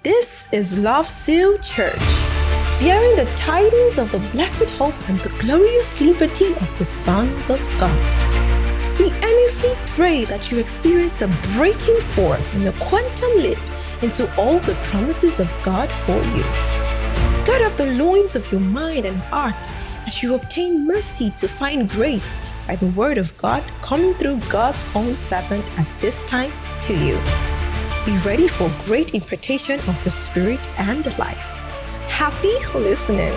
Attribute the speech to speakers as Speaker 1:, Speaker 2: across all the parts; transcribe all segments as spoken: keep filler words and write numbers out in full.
Speaker 1: This is Love Seal Church, bearing the tidings of the blessed hope and the glorious liberty of the sons of God. We earnestly pray that you experience a breaking forth in the quantum leap into all the promises of God for you. Gird up the loins of your mind and heart as you obtain mercy to find grace by the word of God coming through God's own servant at this time to you. Be ready for great impartation of the Spirit and life. Happy listening.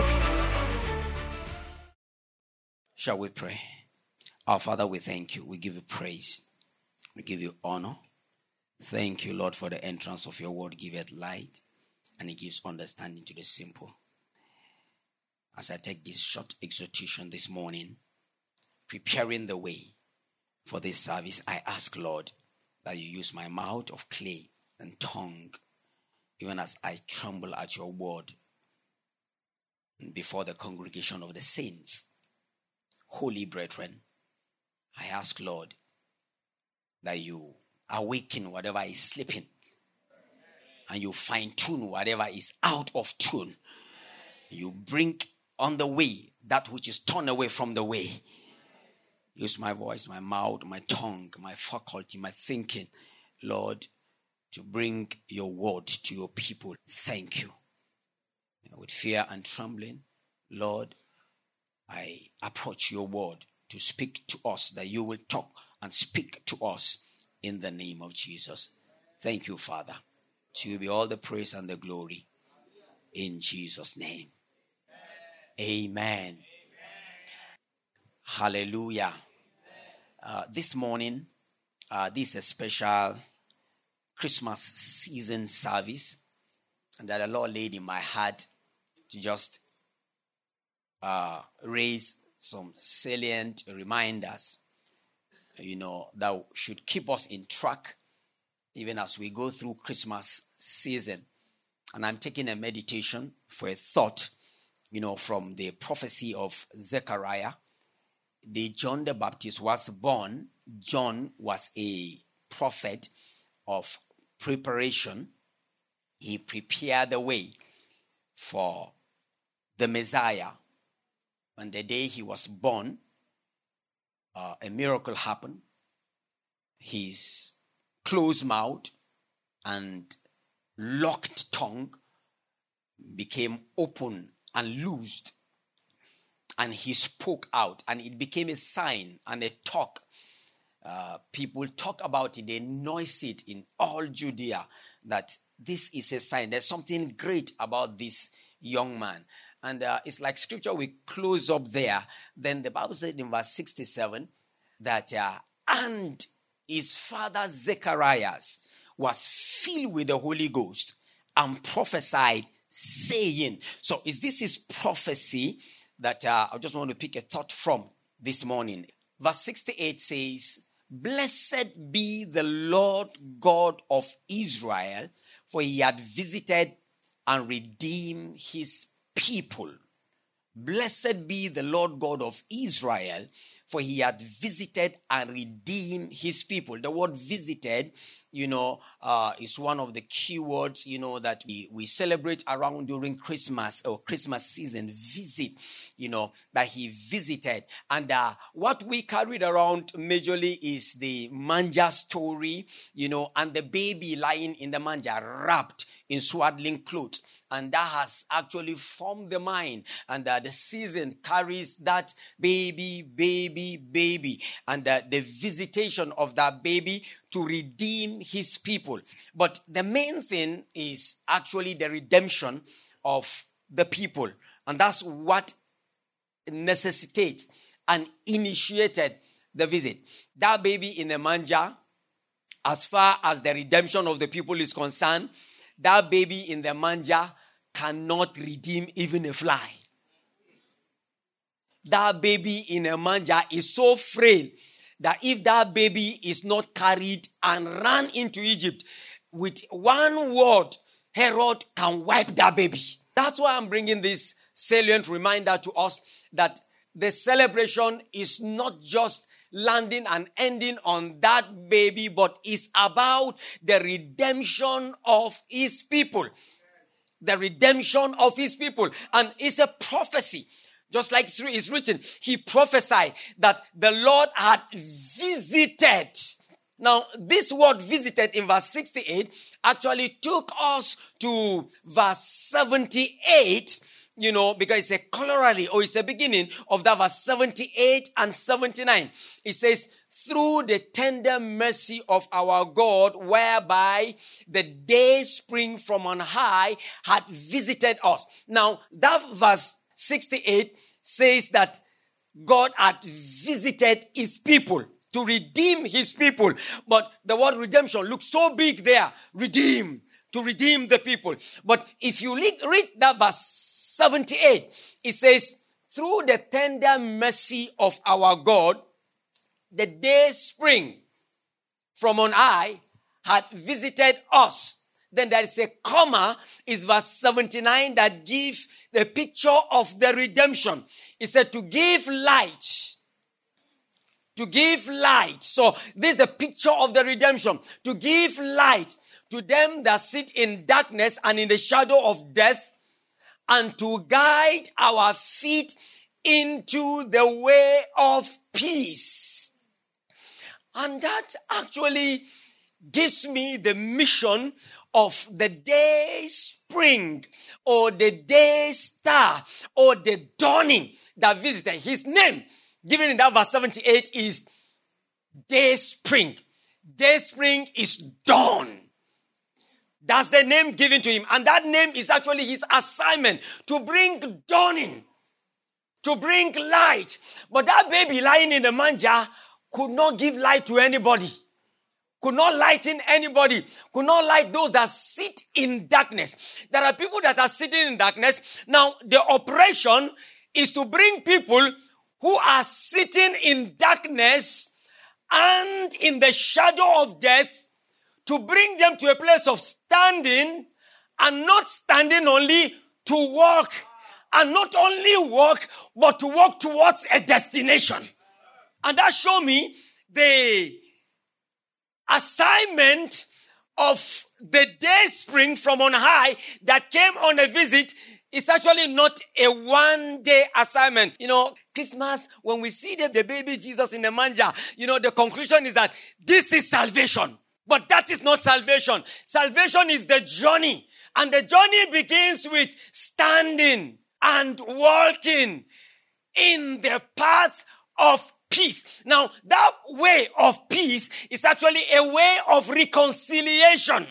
Speaker 2: Shall we pray? Our Father, we thank you. We give you praise. We give you honor. Thank you, Lord, for the entrance of your word. Give it light and it gives understanding to the simple. As I take this short exhortation this morning, preparing the way for this service, I ask, Lord, that you use my mouth of clay and tongue, even as I tremble at your word before the congregation of the saints. Holy brethren, I ask, Lord, that you awaken whatever is sleeping and you fine-tune whatever is out of tune. You bring on the way that which is torn away from the way. Use my voice, my mouth, my tongue, my faculty, my thinking, Lord, to bring your word to your people. Thank you. With fear and trembling, Lord, I approach your word to speak to us, that you will talk and speak to us in the name of Jesus. Thank you, Father. To you be all the praise and the glory. In Jesus' name. Amen. Amen. Hallelujah. Uh, this morning, uh, this is a special Christmas season service, and that the Lord laid in my heart to just uh, raise some salient reminders, you know, that should keep us in track even as we go through Christmas season. And I'm taking a meditation for a thought, you know, from the prophecy of Zechariah. The John the Baptist was born. John was a prophet of preparation. He prepared the way for the Messiah. On the day he was born, uh, a miracle happened. His closed mouth and locked tongue became open and loosed, and he spoke out, and it became a sign and a talk. Uh, people talk about it, they noise it in all Judea that this is a sign. There's something great about this young man. And uh, it's like scripture, we close up there. Then the Bible said in verse sixty-seven that, uh, and his father Zechariah was filled with the Holy Ghost and prophesied, saying. So is this his prophecy that uh, I just want to pick a thought from this morning. Verse sixty-eight says, blessed be the Lord God of Israel, for he had visited and redeemed his people. Blessed be the Lord God of Israel, for he had visited and redeemed his people. The word visited, you know, uh, is one of the key words, you know, that we, we celebrate around during Christmas or Christmas season. Visit, you know, that he visited. And uh, what we carried around majorly is the manger story, you know, and the baby lying in the manger wrapped in swaddling clothes. And that has actually formed the mind. And uh, the season carries that baby, baby, baby. And uh, the visitation of that baby to redeem his people. But the main thing is actually the redemption of the people. And that's what necessitates and initiated the visit. That baby in the manger, as far as the redemption of the people is concerned, that baby in the manger cannot redeem even a fly. That baby in a manger is so frail that if that baby is not carried and run into Egypt, with one word, Herod can wipe that baby. That's why I'm bringing this salient reminder to us that the celebration is not just landing and ending on that baby, but is about the redemption of his people. the redemption of his people. And it's a prophecy. Just like it's written, he prophesied that the Lord had visited. Now, this word visited in verse sixty-eight actually took us to verse seventy-eight, you know, because it's a corollary or it's a beginning of that verse seventy-eight and seventy-nine. It says, through the tender mercy of our God, whereby the day spring from on high had visited us. Now, that verse sixty-eight says that God had visited his people to redeem his people. But the word redemption looks so big there. Redeem, to redeem the people. But if you read that verse seventy-eight, it says, through the tender mercy of our God, the day spring from on high had visited us. Then there is a comma, is verse seventy-nine, that gives the picture of the redemption. It said to give light. To give light. So this is a picture of the redemption. To give light to them that sit in darkness and in the shadow of death, and to guide our feet into the way of peace. And that actually gives me the mission of the day spring, or the day star, or the dawning that visited. His name, given in that verse seventy-eight, is day spring. Day spring is dawn. That's the name given to him. And that name is actually his assignment, to bring dawning, to bring light. But that baby lying in the manger could not give light to anybody. Could not lighten anybody. Could not light those that sit in darkness. There are people that are sitting in darkness. Now, the operation is to bring people who are sitting in darkness and in the shadow of death, to bring them to a place of standing, and not standing only, to walk. And not only walk, but to walk towards a destination. And that showed me the assignment of the day spring from on high that came on a visit. Is actually not a one-day assignment. You know, Christmas, when we see the, the baby Jesus in the manger, you know, the conclusion is that this is salvation. But that is not salvation. Salvation is the journey. And the journey begins with standing and walking in the path of peace. Now, that way of peace is actually a way of reconciliation.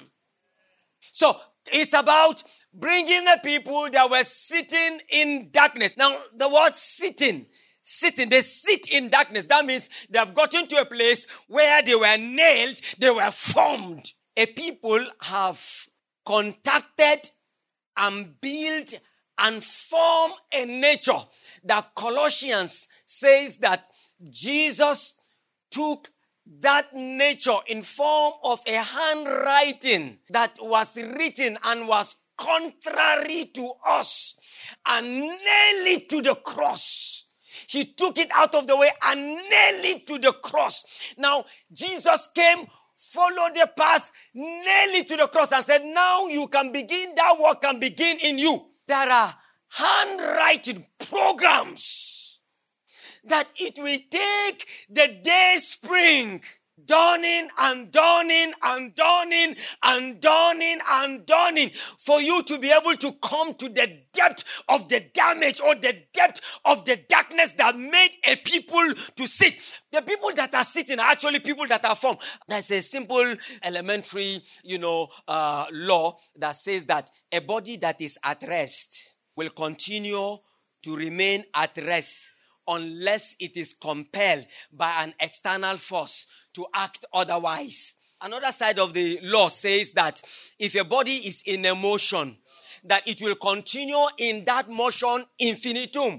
Speaker 2: So, it's about bringing the people that were sitting in darkness. Now, the word sitting, sitting, they sit in darkness. That means they have gotten to a place where they were nailed, they were formed. A people have contacted and built and formed a nature that Colossians says that Jesus took that nature in form of a handwriting that was written and was contrary to us, and nailed it to the cross. He took it out of the way and nailed it to the cross. Now, Jesus came, followed the path, nailed it to the cross, and said, now you can begin, that work can begin in you. There are handwriting programs that it will take the day spring, dawning and dawning and dawning and dawning and dawning, for you to be able to come to the depth of the damage or the depth of the darkness that made a people to sit. The people that are sitting are actually people that are formed. There's a simple elementary, you know, uh, law that says that a body that is at rest will continue to remain at rest unless it is compelled by an external force to act otherwise. Another side of the law says that if a body is in a motion, that it will continue in that motion infinitum,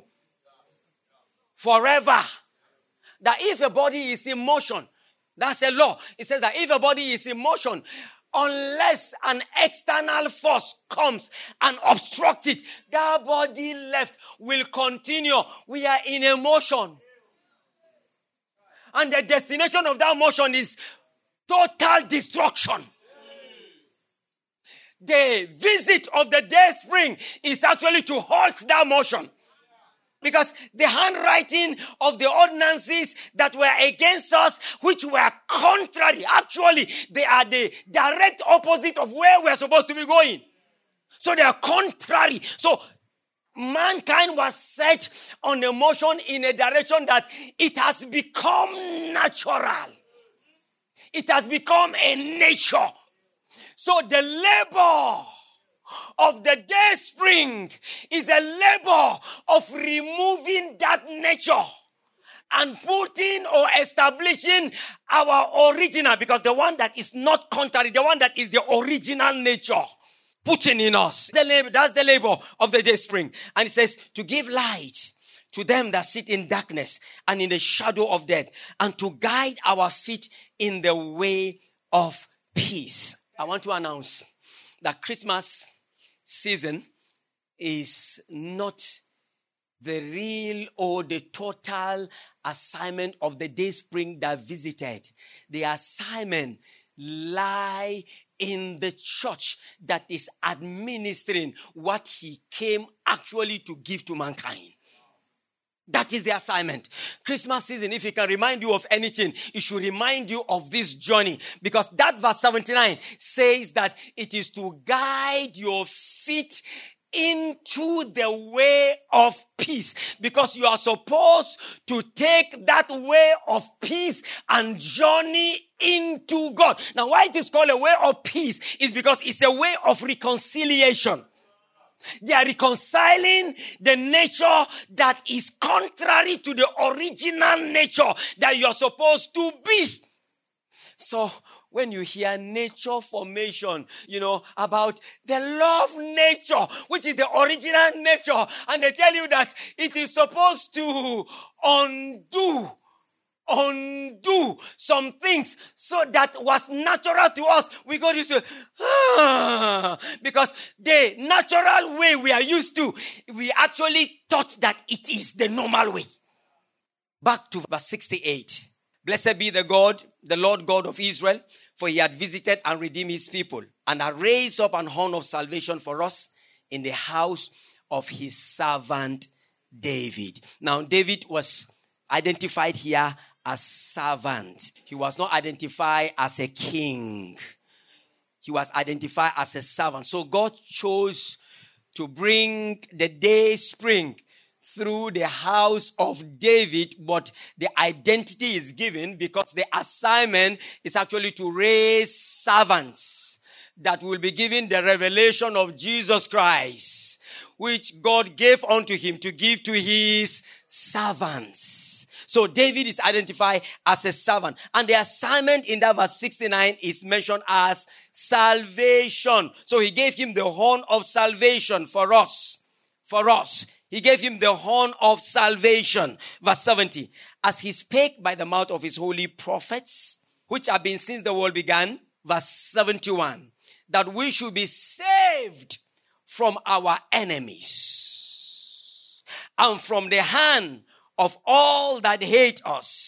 Speaker 2: forever. That if a body is in motion, that's a law. It says that if a body is in motion, unless an external force comes and obstructs it, that body left will continue. We are in a motion. And the destination of that motion is total destruction. the visit of the day spring is actually to halt that motion. Because the handwriting of the ordinances that were against us, which were contrary, actually, they are the direct opposite of where we're supposed to be going. So they are contrary. So mankind was set on a motion in a direction that it has become natural. It has become a nature. So the labor of the day spring is a labor of removing that nature and putting or establishing our original, because the one that is not contrary, the one that is the original nature, putting in us. The labor, that's the labor of the day spring. And it says to give light to them that sit in darkness and in the shadow of death, and to guide our feet in the way of peace. I want to announce that Christmas season is not the real or the total assignment of the day spring that visited. The assignment lie in the church that is administering what he came actually to give to mankind. That is the assignment. Christmas season, if it can remind you of anything, it should remind you of this journey. Because that verse seventy-nine says that it is to guide your feet into the way of peace. Because you are supposed to take that way of peace and journey into God. Now, why it is called a way of peace is because it's a way of reconciliation. They are reconciling the nature that is contrary to the original nature that you are supposed to be. So when you hear nature formation, you know, about the love nature, which is the original nature, and they tell you that it is supposed to undo undo some things so that was natural to us, we go this way, ah, because the natural way we are used to, we actually thought that it is the normal way. Back to verse sixty-eight. Blessed be the God, the Lord God of Israel, for he had visited and redeemed his people, and had raised up an horn of salvation for us in the house of his servant David. Now, David was identified here as servant. He was not identified as a king. He was identified as a servant. So God chose to bring the day spring through the house of David, but the identity is given because the assignment is actually to raise servants that will be given the revelation of Jesus Christ, which God gave unto him to give to his servants. So David is identified as a servant. And the assignment in that verse sixty-nine is mentioned as salvation. So he gave him the horn of salvation for us. For us. He gave him the horn of salvation. Verse seventy. As he spake by the mouth of his holy prophets, which have been since the world began. Verse seventy-one. That we should be saved from our enemies and from the hand of all that hate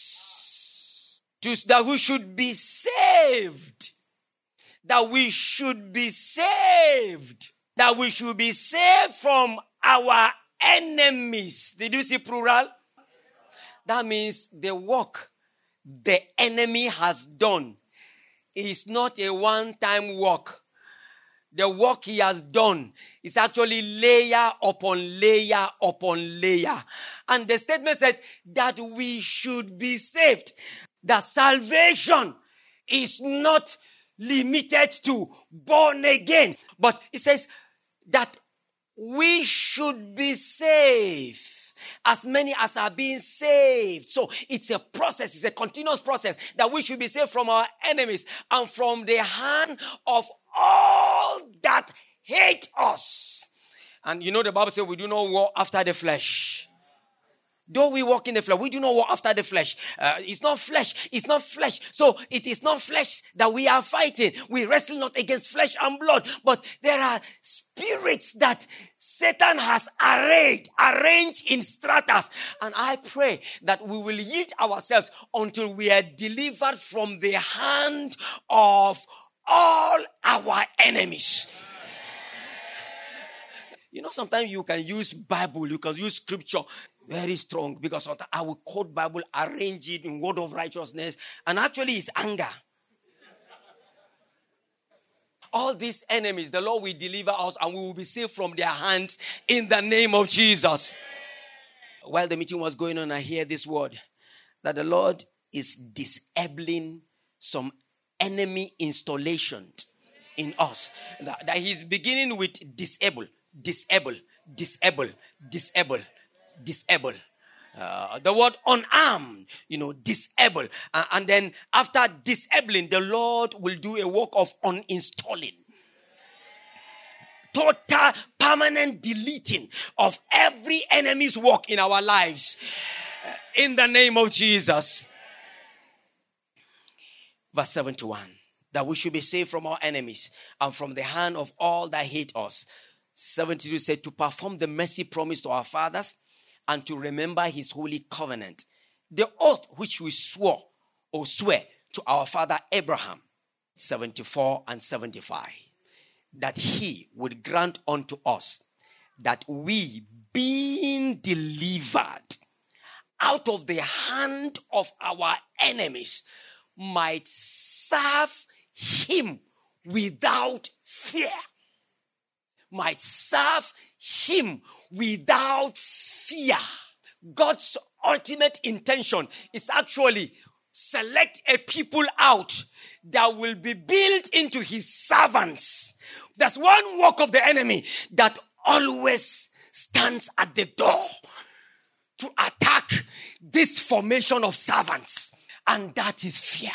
Speaker 2: us, to, that we should be saved, that we should be saved, that we should be saved from our enemies. Did you see plural? That means the work the enemy has done is not a one-time work. The work he has done is actually layer upon layer upon layer. And the statement said that we should be saved. That salvation is not limited to born again. But it says that we should be saved. As many as are being saved. So it's a process, it's a continuous process that we should be saved from our enemies and from the hand of all that hate us. And you know the Bible says we do not war after the flesh. Though we walk in the flesh, we do not walk after the flesh. Uh, it's not flesh. It's not flesh. So it is not flesh that we are fighting. We wrestle not against flesh and blood. But there are spirits that Satan has arrayed, arranged in stratas. And I pray that we will yield ourselves until we are delivered from the hand of all our enemies. You know, sometimes you can use Bible, you can use scripture very strong, because sometimes I will quote Bible, arrange it in word of righteousness, and actually it's anger. All these enemies, the Lord will deliver us and we will be saved from their hands in the name of Jesus. While the meeting was going on, I hear this word, that the Lord is disabling some enemy installation in us. That, that he's beginning with disable, disable, disable, disable, disable. Uh, the word unarmed, you know, disable. Uh, and then after disabling, the Lord will do a work of uninstalling. Total, permanent deleting of every enemy's work in our lives. Uh, in the name of Jesus. Verse seventy-one. That we should be saved from our enemies and from the hand of all that hate us. seventy-two said, to perform the mercy promised to our fathers, and to remember his holy covenant, the oath which we swore or swear to our father Abraham, seventy-four and seventy-five, that he would grant unto us that we, being delivered out of the hand of our enemies, might serve him without fear. Might serve him without fear. God's ultimate intention is actually select a people out that will be built into his servants. There's one work of the enemy that always stands at the door to attack this formation of servants, and that is fear.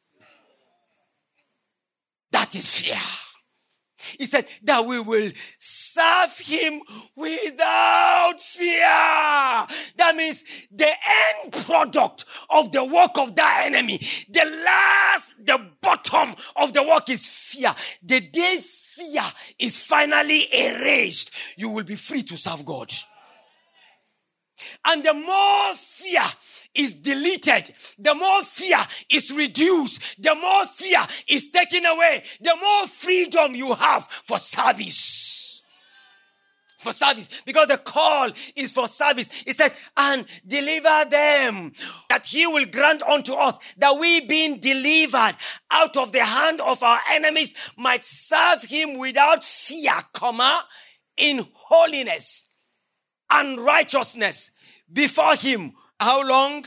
Speaker 2: That is fear. He said that we will serve him without fear. That means the end product of the work of that enemy, the last, the bottom of the work is fear. The day fear is finally erased, you will be free to serve God. And the more fear is deleted, the more fear is reduced, the more fear is taken away, the more freedom you have for service. For service. Because the call is for service. It said, and deliver them, that he will grant unto us that we, being delivered out of the hand of our enemies, might serve him without fear, comma, in holiness and righteousness before him. How long?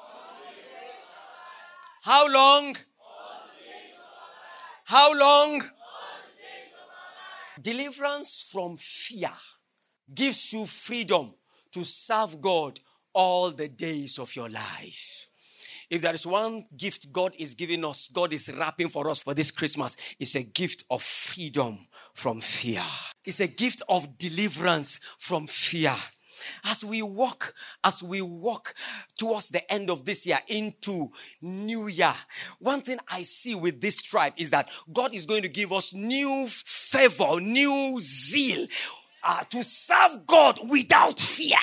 Speaker 2: How long? How long? Deliverance from fear gives you freedom to serve God all the days of your life. If there is one gift God is giving us, God is wrapping for us for this Christmas, it's a gift of freedom from fear. It's a gift of deliverance from fear. As we walk, as we walk towards the end of this year into New Year, one thing I see with this tribe is that God is going to give us new favor, new zeal uh, to serve God without fear.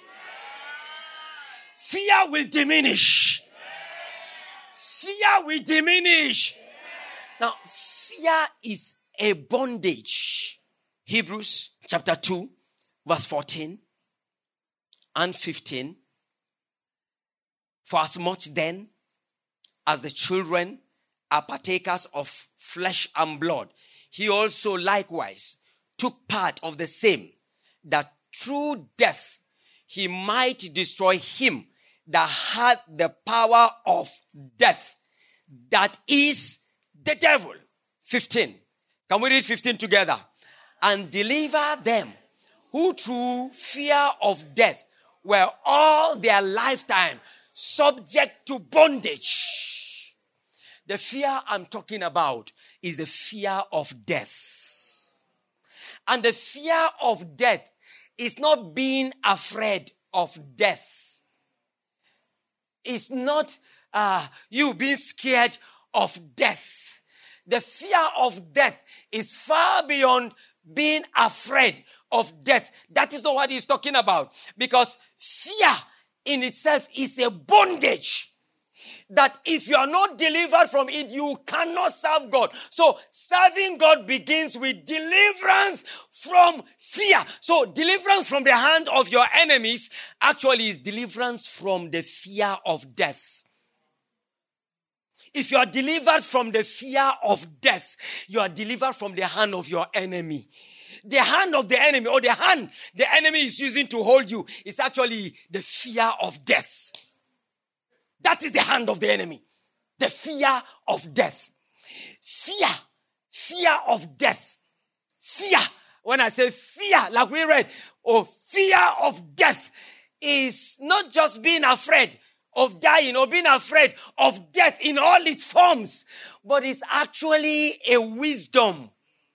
Speaker 2: Fear will diminish. Fear will diminish. Now, fear is a bondage. Hebrews chapter two, verse fourteen. And fifteen, for as much then as the children are partakers of flesh and blood, he also likewise took part of the same, that through death he might destroy him that had the power of death, that is the devil. fifteen. Can we read fifteen together? And deliver them who through fear of death were all their lifetime subject to bondage. The fear I'm talking about is the fear of death. And the fear of death is not being afraid of death. It's not uh, you being scared of death. The fear of death is far beyond being afraid of death. That is not what he's talking about. Because fear in itself is a bondage. that if you are not delivered from it, you cannot serve God. So serving God begins with deliverance from fear. So deliverance from the hand of your enemies actually is deliverance from the fear of death. If you are delivered from the fear of death, you are delivered from the hand of your enemy. The hand of the enemy, or the hand the enemy is using to hold you, is actually the fear of death. That is the hand of the enemy. The fear of death. Fear. Fear of death. Fear. When I say fear, like we read, or fear of death is not just being afraid of dying or being afraid of death in all its forms, but it's actually a wisdom.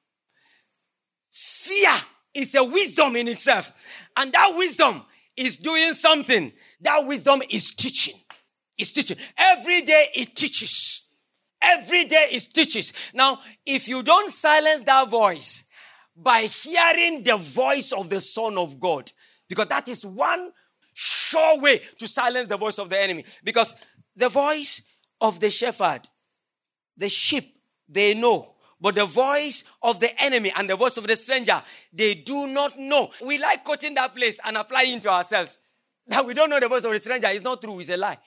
Speaker 2: Fear is a wisdom in itself. And that wisdom is doing something. That wisdom is teaching. It's teaching. Every day it teaches. Every day it teaches. Now, if you don't silence that voice by hearing the voice of the Son of God, because that is one sure way to silence the voice of the enemy. Because the voice of the shepherd, the sheep, they know. But the voice of the enemy and the voice of the stranger, they do not know. We like quoting that place and applying it to ourselves. That we don't know the voice of the stranger is not true, it's a lie.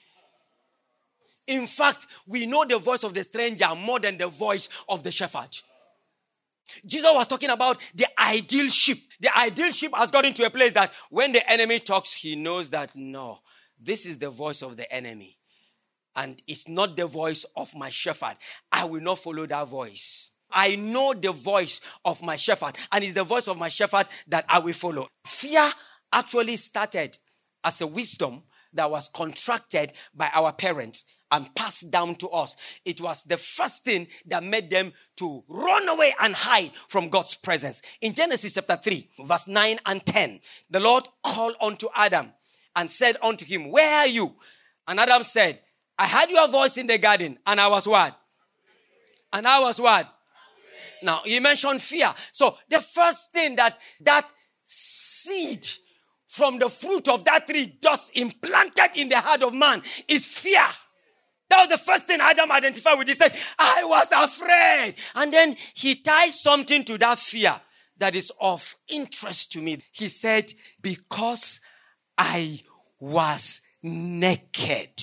Speaker 2: In fact, we know the voice of the stranger more than the voice of the shepherd. Jesus was talking about the ideal sheep. The ideal sheep has gotten to a place that when the enemy talks, he knows that, no, this is the voice of the enemy. And it's not the voice of my shepherd. I will not follow that voice. I know the voice of my shepherd, and it's the voice of my shepherd that I will follow. Fear actually started as a wisdom that was contracted by our parents and passed down to us. It was the first thing that made them to run away and hide from God's presence. In Genesis chapter three, verse nine and ten, the Lord called unto Adam and said unto him, where are you? And Adam said, I heard your voice in the garden, and I was what? And I was what? Now, he mentioned fear. So, the first thing that that seed from the fruit of that tree does implanted in the heart of man is fear. That was the first thing Adam identified with. He said, I was afraid. And then he ties something to that fear that is of interest to me. He said, because I was naked.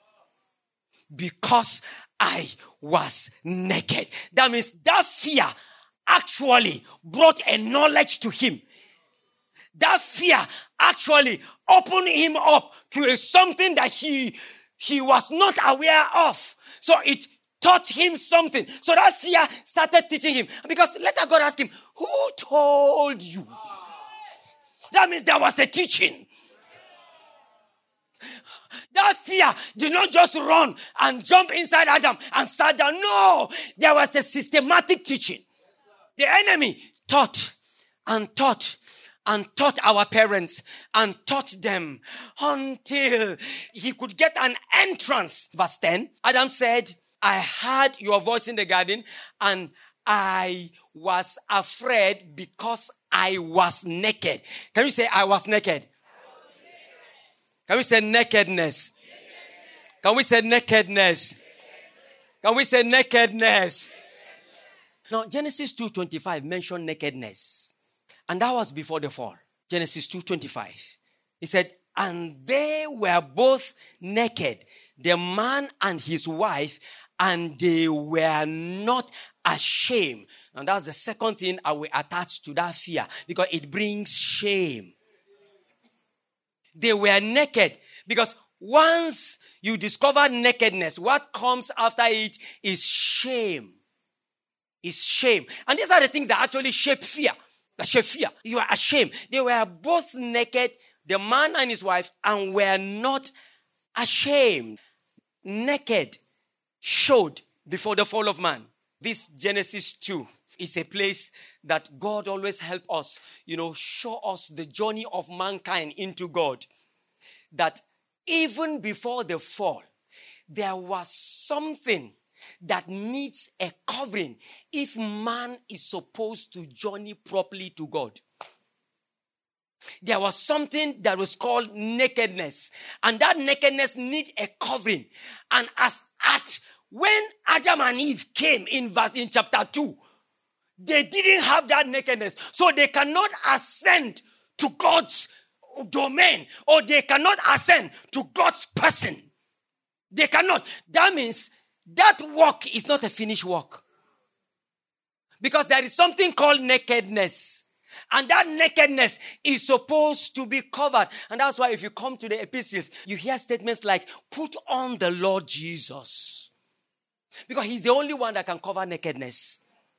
Speaker 2: Because I was naked. That means that fear actually brought a knowledge to him. That fear actually opened him up to a, something that he, he was not aware of. So it taught him something. So that fear started teaching him. Because later God asked him, who told you? That means there was a teaching. That fear did not just run and jump inside Adam and sat down. No, there was a systematic teaching. The enemy taught and taught and taught our parents and taught them until he could get an entrance. Verse ten, Adam said, I heard your voice in the garden and I was afraid because I was naked. Can you say I was naked? Can we say nakedness? Can we say nakedness? Can we say nakedness? Now, Genesis two twenty-five mentioned nakedness. And that was before the fall. Genesis two twenty-five. He said, and they were both naked, the man and his wife, and they were not ashamed. And that's the second thing I will attach to that fear, because it brings shame. They were naked, because once you discover nakedness, what comes after it is shame. Is shame. And these are the things that actually shape fear. That shape fear. You are ashamed. They were both naked, the man and his wife, and were not ashamed. Naked showed before the fall of man. This Genesis two is a place that God always helps us, you know, show us the journey of mankind into God. That even before the fall, there was something that needs a covering if man is supposed to journey properly to God. there was something that was called nakedness. And that nakedness need a covering. And as at when Adam and Eve came in verse in chapter two, they didn't have that nakedness. So they cannot ascend to God's domain, or they cannot ascend to God's person. They cannot. That means that work is not a finished work. Because there is something called nakedness. And that nakedness is supposed to be covered. And that's why if you come to the epistles, you hear statements like, put on the Lord Jesus. Because he's the only one that can cover nakedness.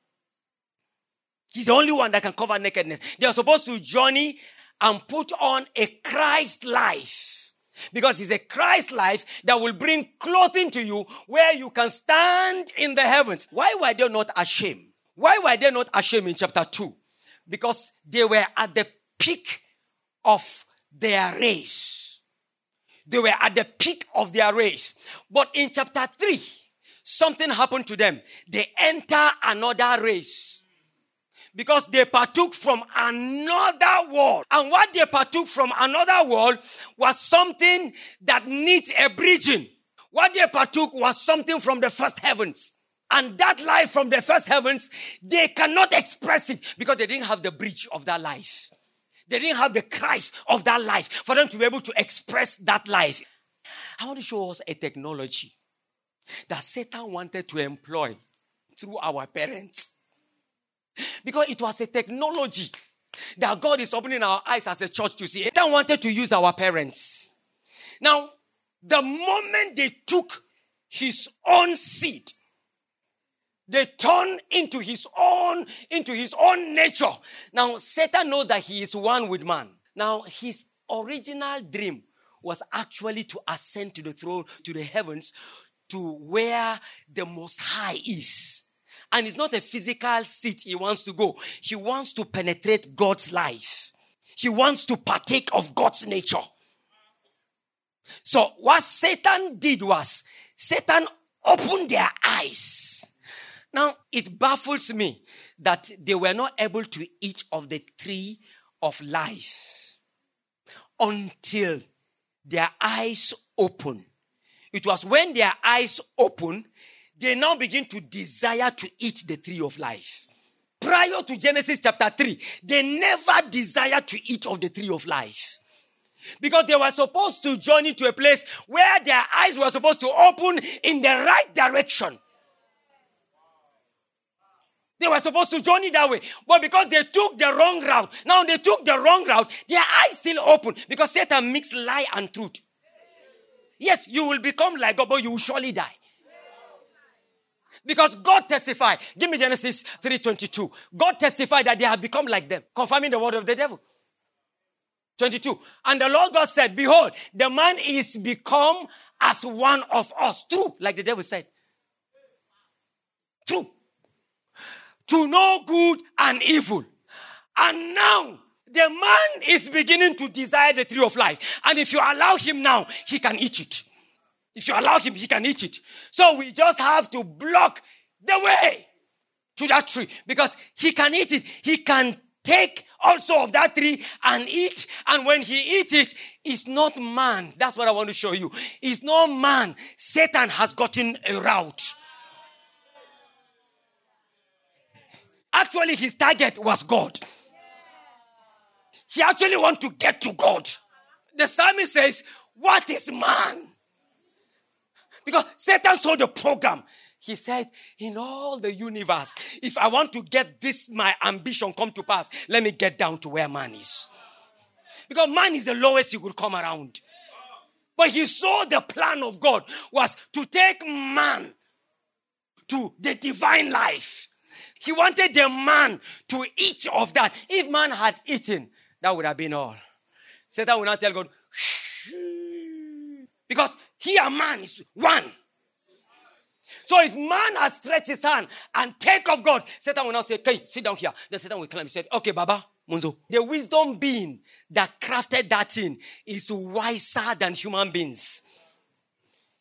Speaker 2: He's the only one that can cover nakedness. They are supposed to journey and put on a Christ life. Because it's a Christ life that will bring clothing to you where you can stand in the heavens. Why were they not ashamed? Why were they not ashamed in chapter two? Because they were at the peak of their race. They were at the peak of their race. But in chapter three, something happened to them. They enter another race. Because they partook from another world. And what they partook from another world was something that needs a bridging. What they partook was something from the first heavens. And that life from the first heavens, they cannot express it because they didn't have the bridge of that life. They didn't have the Christ of that life for them to be able to express that life. I want to show us a technology that Satan wanted to employ through our parents. Because it was a technology that God is opening our eyes as a church to see. Satan wanted to use our parents. Now, the moment they took his own seed, they turn into his own, into his own nature. Now, Satan knows that he is one with man. Now, his original dream was actually to ascend to the throne, to the heavens, to where the Most High is. And it's not a physical seat he wants to go. He wants to penetrate God's life. He wants to partake of God's nature. So what Satan did was, Satan opened their eyes. Now, it baffles me that they were not able to eat of the tree of life until their eyes opened. It was when their eyes opened, they now begin to desire to eat the tree of life. Prior to Genesis chapter three, they never desired to eat of the tree of life. Because they were supposed to journey to a place where their eyes were supposed to open in the right direction. They were supposed to journey that way. But because they took the wrong route, now they took the wrong route, their eyes still open. Because Satan mixed lie and truth. Yes, you will become like God, but you will surely die. Because God testified. Give me Genesis three twenty-two. God testified that they have become like them, confirming the word of the devil. twenty-two. And the Lord God said, behold, the man is become as one of us. True, like the devil said. True. To know good and evil. And now, the man is beginning to desire the tree of life. And if you allow him now, he can eat it. If you allow him, he can eat it. So we just have to block the way to that tree. Because he can eat it. He can take also of that tree and eat. And when he eats it, it's not man. That's what I want to show you. It's not man. Satan has gotten a route. Actually, his target was God. He actually wants to get to God. The psalmist says, what is man? Because Satan saw the program. He said, in all the universe, if I want to get this, my ambition come to pass, let me get down to where man is. Because man is the lowest you could come around. But he saw the plan of God was to take man to the divine life. He wanted the man to eat of that. If man had eaten, that would have been all. Satan will not tell God, shh. Because he and man is one. So if man has stretched his hand and take of God, Satan will not say, okay, sit down here. Then Satan will climb and say, okay, Baba, Munzo. The wisdom being that crafted that thing is wiser than human beings.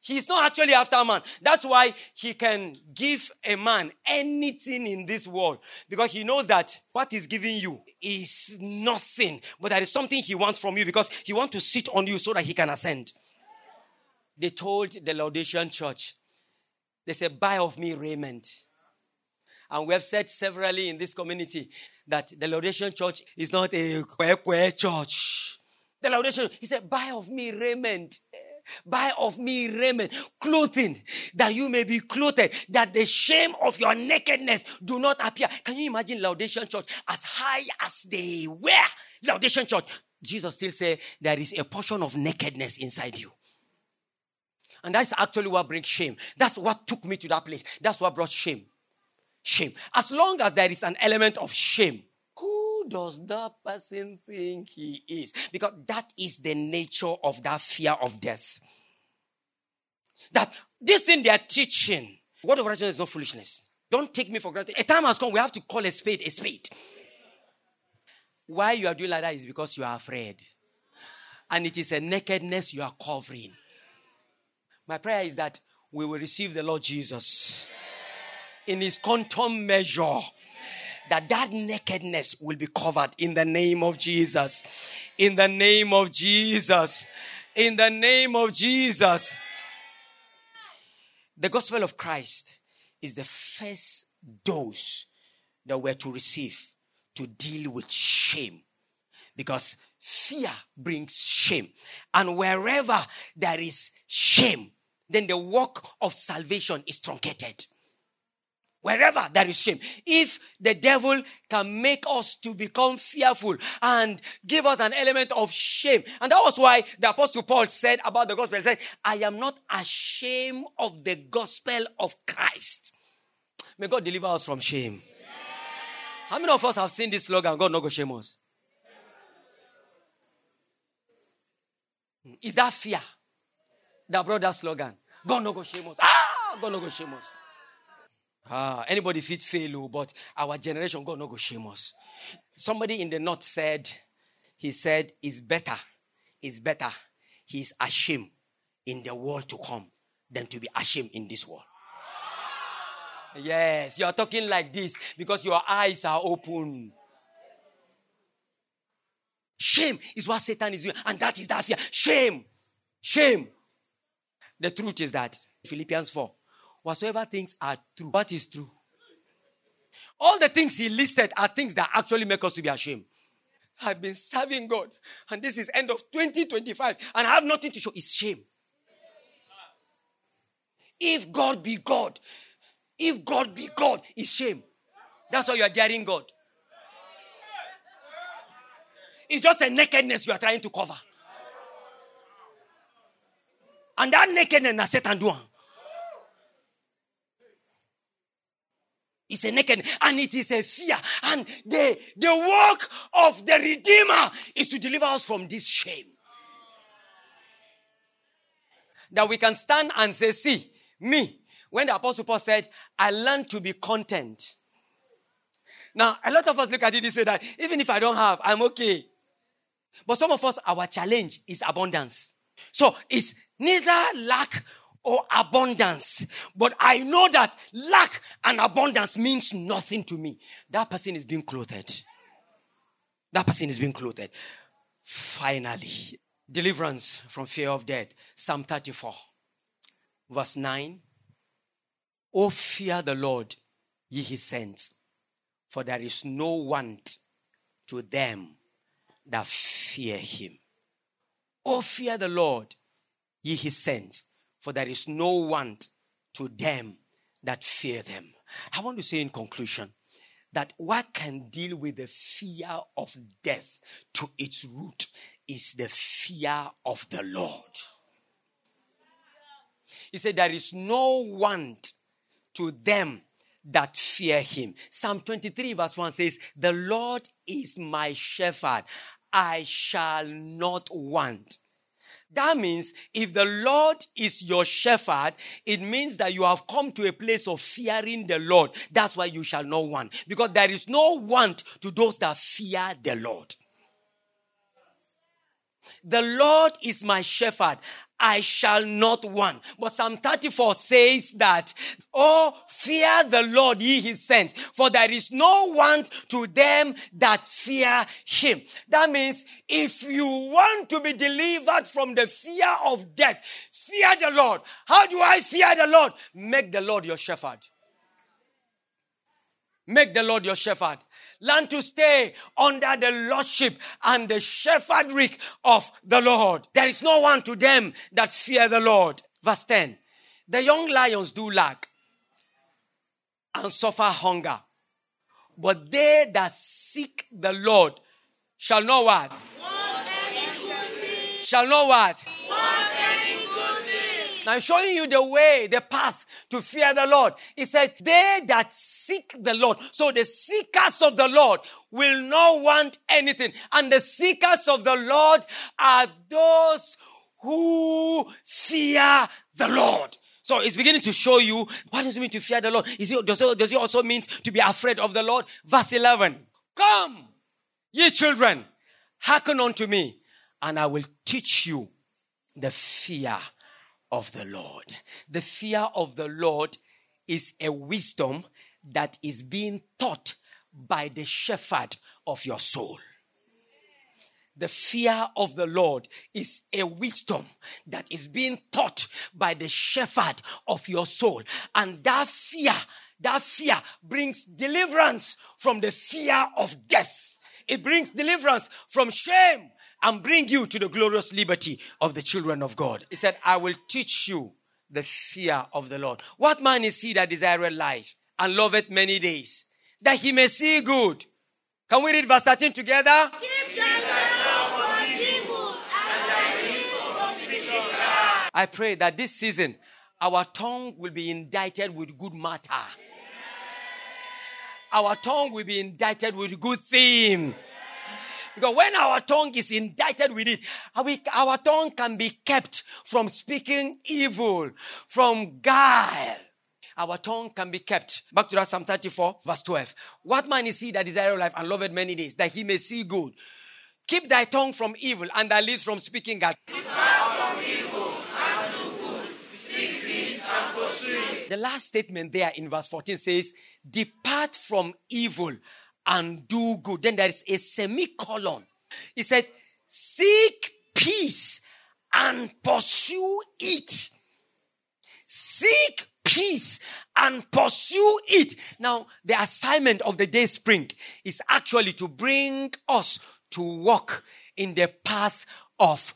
Speaker 3: He's not actually after man. That's why he can give a man anything in this world. Because he knows that what he's giving you is nothing. But there is something he wants from you because he wants to sit on you so that he can ascend. They told the Laodicean church, they said, buy of me raiment. And we have said severally in this community that the Laodicean church is not a kwe kwe church. The Laodicean, he said, buy of me raiment. Buy of me raiment, clothing, that you may be clothed, that the shame of your nakedness do not appear. Can you imagine Laodicean church as high as they were? Laodicean church, Jesus still say there is a portion of nakedness inside you. And that's actually what brings shame. That's what took me to that place. That's what brought shame. Shame. As long as there is an element of shame, who does that person think he is? Because that is the nature of that fear of death. That this thing they are teaching, word of righteousness is not foolishness. Don't take me for granted. A time has come, we have to call a spade a spade. Why you are doing like that is because you are afraid. And it is a nakedness you are covering. My prayer is that we will receive the Lord Jesus in his quantum measure. That that nakedness will be covered in the name of Jesus. In the name of Jesus. In the name of Jesus. The gospel of Christ is the first dose that we're to receive to deal with shame. Because fear brings shame. And wherever there is shame, then the work of salvation is truncated. Wherever there is shame. If the devil can make us to become fearful and give us an element of shame. And that was why the Apostle Paul said about the gospel. He said, I am not ashamed of the gospel of Christ. May God deliver us from shame. Yeah. How many of us have seen this slogan, God no go shame us? Is that fear that brought that slogan? God no go shame us. Ah, God no go shame us. Ah, anybody fit fail, but our generation, God no go shame us. Somebody in the north said, he said, it's better, it's better, he's ashamed in the world to come than to be ashamed in this world. Yes, you are talking like this because your eyes are open. Shame is what Satan is doing, and that is that fear. Shame, shame. The truth is that, Philippians four, whatsoever things are true, what is true? All the things he listed are things that actually make us to be ashamed. I've been serving God, and this is end of twenty twenty-five, and I have nothing to show. It's shame. If God be God, if God be God, it's shame. That's why you are daring God. It's just a nakedness you are trying to cover. And that nakedness, Satan do. It's a naked, and it is a fear. And the, the work of the Redeemer is to deliver us from this shame. That we can stand and say, see, me, when the Apostle Paul said, I learned to be content. Now, a lot of us look at it and say that, even if I don't have, I'm okay. But some of us, our challenge is abundance. So, it's neither lack or abundance. But I know that lack and abundance means nothing to me. That person is being clothed. That person is being clothed. Finally, deliverance from fear of death. Psalm thirty-four, verse nine. O fear the Lord, ye his saints, for there is no want to them that fear him. O fear the Lord, ye his saints, for there is no want to them that fear them. I want to say in conclusion that what can deal with the fear of death to its root is the fear of the Lord. He said there is no want to them that fear him. Psalm twenty-three verse one says, the Lord is my shepherd, I shall not want. That means if the Lord is your shepherd, it means that you have come to a place of fearing the Lord. That's why you shall not want. Because there is no want to those that fear the Lord. The Lord is my shepherd. I shall not want. But Psalm thirty-four says that, oh, fear the Lord, ye his saints, for there is no want to them that fear him. That means if you want to be delivered from the fear of death, fear the Lord. How do I fear the Lord? Make the Lord your shepherd. Make the Lord your shepherd. Learn to stay under the lordship and the shepherdrick of the Lord. There is no one to them that fear the Lord. Verse ten. The young lions do lack and suffer hunger, but they that seek the Lord shall know what?
Speaker 4: Want any good thing.
Speaker 3: Shall know what?
Speaker 4: Want any good thing.
Speaker 3: Now I'm showing you the way, the path to fear the Lord. He said, they that seek the Lord. So the seekers of the Lord will not want anything. And the seekers of the Lord are those who fear the Lord. So it's beginning to show you, what does it mean to fear the Lord? Is it, does, it, does it also mean to be afraid of the Lord? Verse eleven. Come, ye children, hearken unto me, and I will teach you the fear of the Lord. The fear of the Lord is a wisdom that is being taught by the shepherd of your soul. The fear of the Lord is a wisdom that is being taught by the shepherd of your soul. And that fear, that fear brings deliverance from the fear of death. It brings deliverance from shame and bring you to the glorious liberty of the children of God. He said, I will teach you the fear of the Lord. What man is he that desireth life and loveth many days, that he may see good? Can we read verse thirteen together?
Speaker 4: Keep thyself from evil, and thy lips from speaking lie.
Speaker 3: I pray that this season, our tongue will be indicted with good matter. Our tongue will be indicted with good theme. Because when our tongue is indicted with it, our tongue can be kept from speaking evil, from guile. Our tongue can be kept. Back to that Psalm thirty-four, verse twelve. What man is he that desireth life and loveth many days, that he may see good? Keep thy tongue from evil and thy lips from speaking God.
Speaker 4: Depart from evil and do good. Seek peace and pursue it.
Speaker 3: The last statement there in verse fourteen says, depart from evil and do good. Then there is a semicolon. He said, seek peace and pursue it. Seek peace and pursue it. Now, the assignment of the day spring is actually to bring us to walk in the path of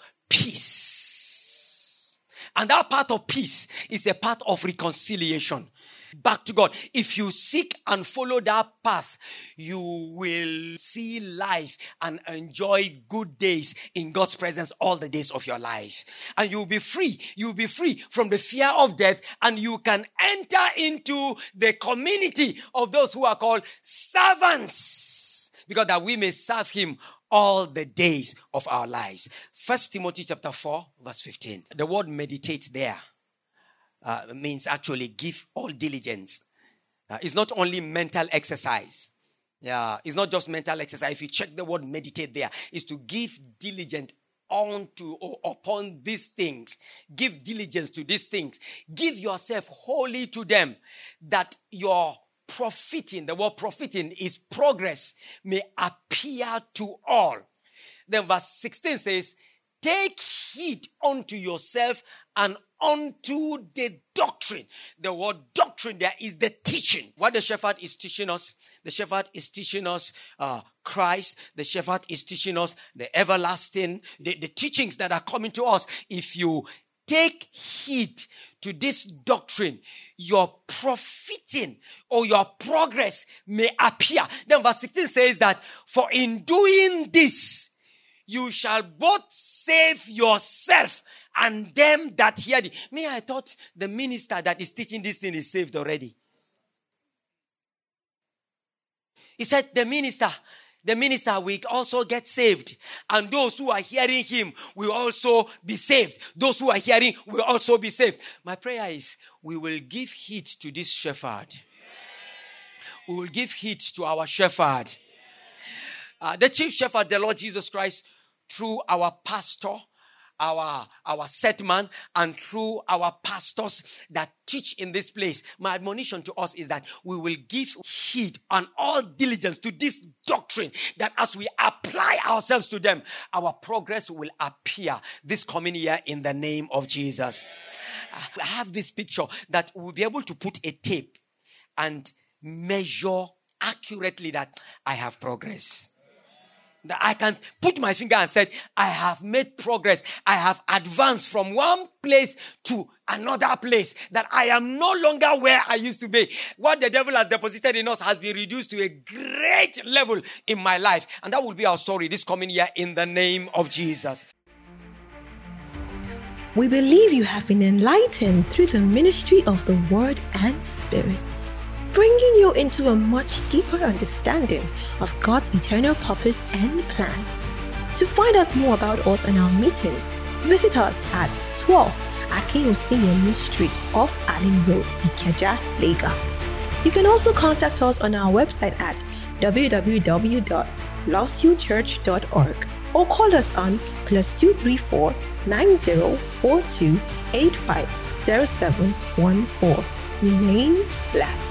Speaker 3: peace. And that path of peace is a path of reconciliation back to God. If you seek and follow that path, you will see life and enjoy good days in God's presence all the days of your life. And you'll be free. You'll be free from the fear of death, and you can enter into the community of those who are called servants, because that we may serve him all the days of our lives. First Timothy chapter four, verse fifteen. The word meditate there Uh, means actually give all diligence. Uh, it's not only mental exercise. Yeah, it's not just mental exercise. If you check the word meditate there, it's to give diligence onto or upon these things. Give diligence to these things. Give yourself wholly to them, that your profiting, the word profiting is progress, may appear to all. Then verse sixteen says, take heed unto yourself and unto the doctrine. The word doctrine there is the teaching. What the shepherd is teaching us, the shepherd is teaching us uh, Christ. The shepherd is teaching us the everlasting, the, the teachings that are coming to us. If you take heed to this doctrine, your profiting or your progress may appear. Then verse sixteen says that, for in doing this, you shall both save yourself and them that hear thee. Me, I thought the minister that is teaching this thing is saved already. He said the minister, the minister will also get saved. And those who are hearing him will also be saved. Those who are hearing will also be saved. My prayer is, we will give heed to this shepherd. We will give heed to our shepherd. Uh, the chief shepherd, the Lord Jesus Christ, through our pastor our, our set man and through our pastors that teach in this place, my admonition to us is that we will give heed and all diligence to this doctrine, that as we apply ourselves to them, our progress will appear this coming year in the name of Jesus. I have this picture that we'll be able to put a tape and measure accurately that I have progress. That I can put my finger and say, I have made progress. I have advanced from one place to another place. That I am no longer where I used to be. What the devil has deposited in us has been reduced to a great level in my life. And that will be our story this coming year in the name of Jesus.
Speaker 1: We believe you have been enlightened through the ministry of the Word and Spirit, bringing you into a much deeper understanding of God's eternal purpose and plan. To find out more about us and our meetings, visit us at twelve Akinwusinyanmi Street off Allen Road, Ikeja, Lagos. You can also contact us on our website at w w w dot lost you church dot org or call us on plus two three four nine zero four two eight five zero seven one four. Remain blessed.